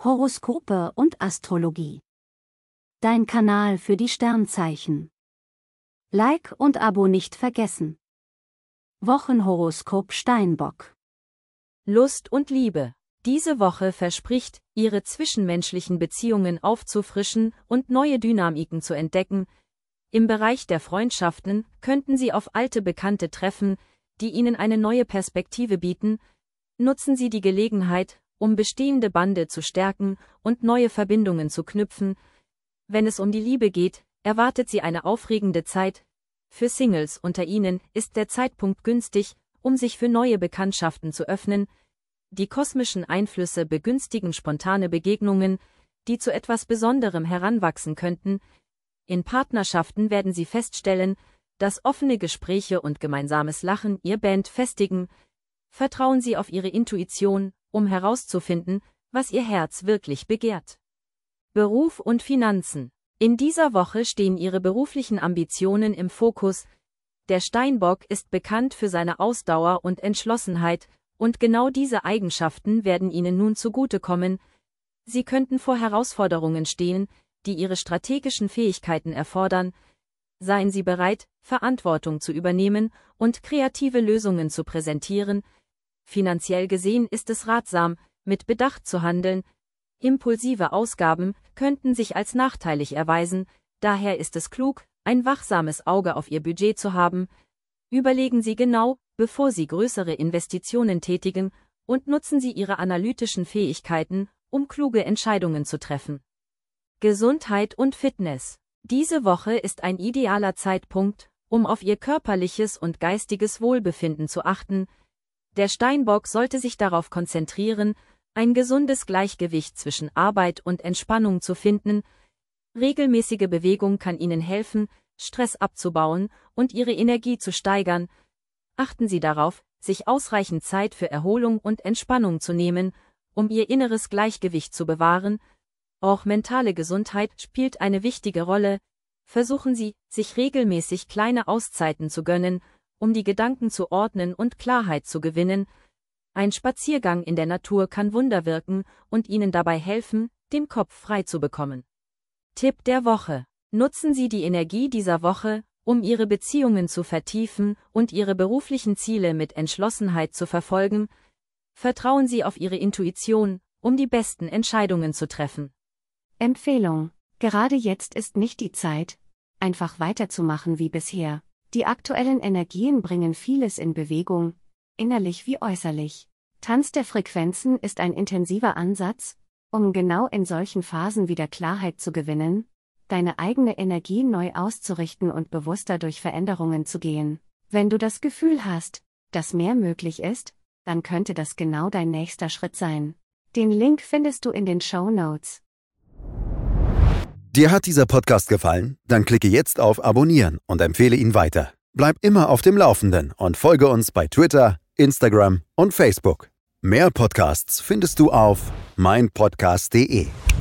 Horoskope und Astrologie. Dein Kanal für die Sternzeichen. Like und Abo nicht vergessen. Wochenhoroskop Steinbock. Lust und Liebe. Diese Woche verspricht, Ihre zwischenmenschlichen Beziehungen aufzufrischen und neue Dynamiken zu entdecken. Im Bereich der Freundschaften könnten Sie auf alte Bekannte treffen, die Ihnen eine neue Perspektive bieten. Nutzen Sie die Gelegenheit, um bestehende Bande zu stärken und neue Verbindungen zu knüpfen. Wenn es um die Liebe geht, erwartet Sie eine aufregende Zeit. Für Singles unter Ihnen ist der Zeitpunkt günstig, um sich für neue Bekanntschaften zu öffnen. Die kosmischen Einflüsse begünstigen spontane Begegnungen, die zu etwas Besonderem heranwachsen könnten. In Partnerschaften werden Sie feststellen, dass offene Gespräche und gemeinsames Lachen Ihr Band festigen. Vertrauen Sie auf Ihre Intuition, um herauszufinden, was Ihr Herz wirklich begehrt. Beruf und Finanzen. In dieser Woche stehen Ihre beruflichen Ambitionen im Fokus. Der Steinbock ist bekannt für seine Ausdauer und Entschlossenheit, und genau diese Eigenschaften werden Ihnen nun zugutekommen. Sie könnten vor Herausforderungen stehen, die Ihre strategischen Fähigkeiten erfordern. Seien Sie bereit, Verantwortung zu übernehmen und kreative Lösungen zu präsentieren. Finanziell gesehen ist es ratsam, mit Bedacht zu handeln. Impulsive Ausgaben könnten sich als nachteilig erweisen, daher ist es klug, ein wachsames Auge auf Ihr Budget zu haben. Überlegen Sie genau, bevor Sie größere Investitionen tätigen, und nutzen Sie Ihre analytischen Fähigkeiten, um kluge Entscheidungen zu treffen. Gesundheit und Fitness. Diese Woche ist ein idealer Zeitpunkt, um auf Ihr körperliches und geistiges Wohlbefinden zu achten. Der Steinbock sollte sich darauf konzentrieren, ein gesundes Gleichgewicht zwischen Arbeit und Entspannung zu finden. Regelmäßige Bewegung kann Ihnen helfen, Stress abzubauen und Ihre Energie zu steigern. Achten Sie darauf, sich ausreichend Zeit für Erholung und Entspannung zu nehmen, um Ihr inneres Gleichgewicht zu bewahren. Auch mentale Gesundheit spielt eine wichtige Rolle. Versuchen Sie, sich regelmäßig kleine Auszeiten zu gönnen, um die Gedanken zu ordnen und Klarheit zu gewinnen. Ein Spaziergang in der Natur kann Wunder wirken und Ihnen dabei helfen, den Kopf frei zu bekommen. Tipp der Woche. Nutzen Sie die Energie dieser Woche, um Ihre Beziehungen zu vertiefen und Ihre beruflichen Ziele mit Entschlossenheit zu verfolgen. Vertrauen Sie auf Ihre Intuition, um die besten Entscheidungen zu treffen. Empfehlung: Gerade jetzt ist nicht die Zeit, einfach weiterzumachen wie bisher. Die aktuellen Energien bringen vieles in Bewegung, innerlich wie äußerlich. Tanz der Frequenzen ist ein intensiver Ansatz, um genau in solchen Phasen wieder Klarheit zu gewinnen, deine eigene Energie neu auszurichten und bewusster durch Veränderungen zu gehen. Wenn du das Gefühl hast, dass mehr möglich ist, dann könnte das genau dein nächster Schritt sein. Den Link findest du in den Shownotes. Dir hat dieser Podcast gefallen? Dann klicke jetzt auf Abonnieren und empfehle ihn weiter. Bleib immer auf dem Laufenden und folge uns bei Twitter, Instagram und Facebook. Mehr Podcasts findest du auf meinpodcast.de.